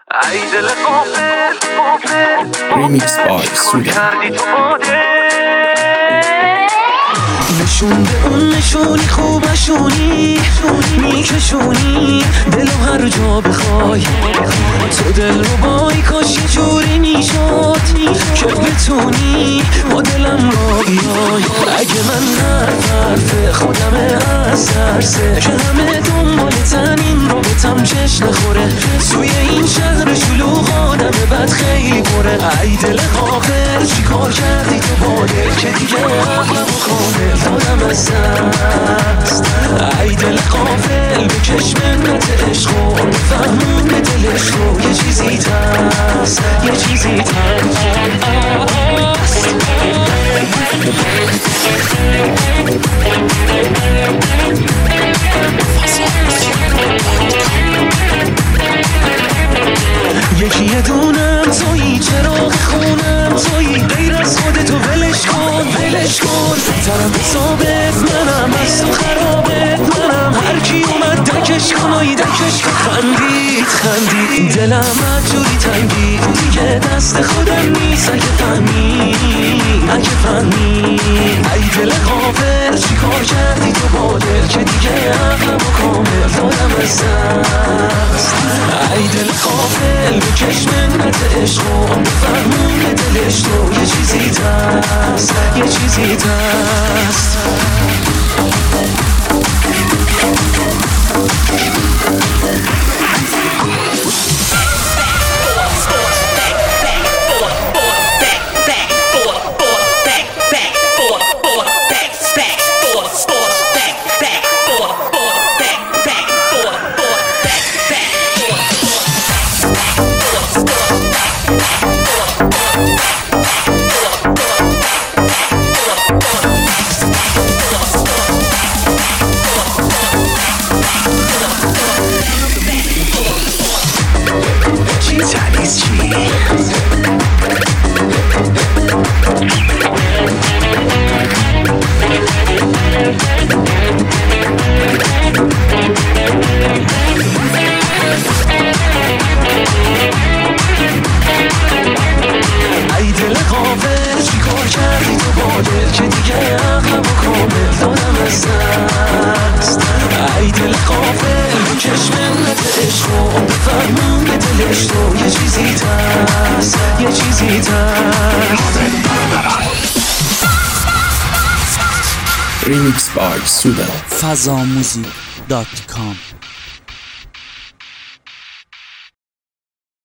ای دل غافل ریمیکس بای سودا. کردی تو باده نشون به اون نشونی خوبشونی میکشونی دلو هر جا بخوای تو دل رو بای کاش یه جوری میشد که بتونی با دلم را بیای. اگه من حرف خودم از ترسه که همه دنبالتن این رابطم چش نخوره توی این شهر شلوغ آدم بد خیلی بره. ای دل غافل چی کار کردی تو باده که دیگه عقلم کامل دادم از دست. ای دل غافل بکش منت عشق و بفهمون به دلش رو یه چیزی تست یه چیزی تست. یکی یه دونم تویی چراغ خونم تویی غیر از خودتو ولش کن ولش کن. طرف ثابت منم از تو خرابت منم هر کی اومد دکش کن و دکش کن. خندید خندید دلم از جوری تنگید دیگه دست خودم نیست اگه فهمی اگه فهمی. ای دل غافل چی کار کردی تو با دل که دیگه عقلم و کامل دادم از دست. ای دل غافل بکش منت عشق و بفهمون به دلش تو یه چیزی تست یه چیزی تست. ای دل غافل چی کار کردی تو با دل که دیگه عقلم و کامل دادم از دست. ای دل غافل بکش منت عشق و بفهمون به دلش تو یه چیزی تست یه چیزی تست. ریمیکس بای سودا. fazamuzik.com